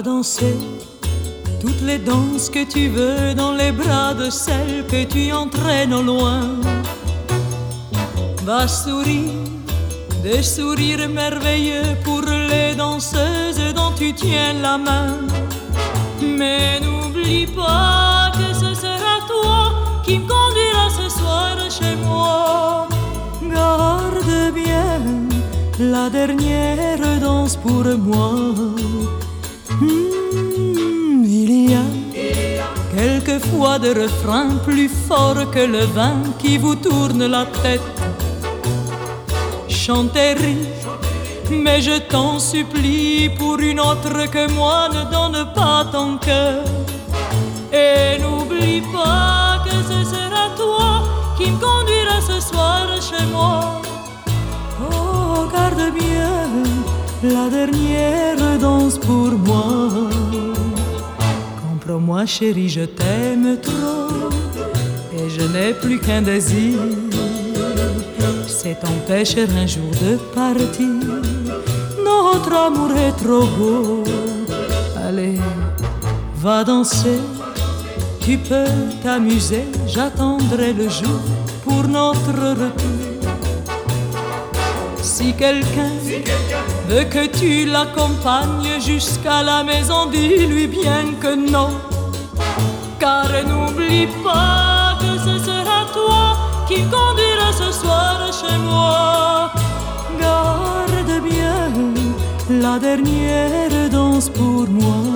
Va danser toutes les danses que tu veux dans les bras de celle que tu entraînes au loin. Va sourire des sourires merveilleux pour les danseuses dont tu tiens la main. Mais n'oublie pas que ce sera toi qui me conduira ce soir chez moi. Garde bien la dernière danse pour moi. Il y a quelquefois des refrains plus forts que le vin qui vous tourne la tête. Chantez, rire, mais je t'en supplie, pour une autre que moi ne donne pas ton cœur. Et n'oublie pas que ce sera toi qui me conduira ce soir chez moi. Oh, garde bien la dernière danse pour moi. Comprends-moi chérie, je t'aime trop et je n'ai plus qu'un désir, c'est t'empêcher un jour de partir. Notre amour est trop beau. Allez, va danser, tu peux t'amuser. J'attendrai le jour pour notre retour. Si quelqu'un veut que tu l'accompagnes jusqu'à la maison, dis-lui bien que non. Car n'oublie pas que ce sera toi qui conduira ce soir chez moi. Garde bien la dernière danse pour moi.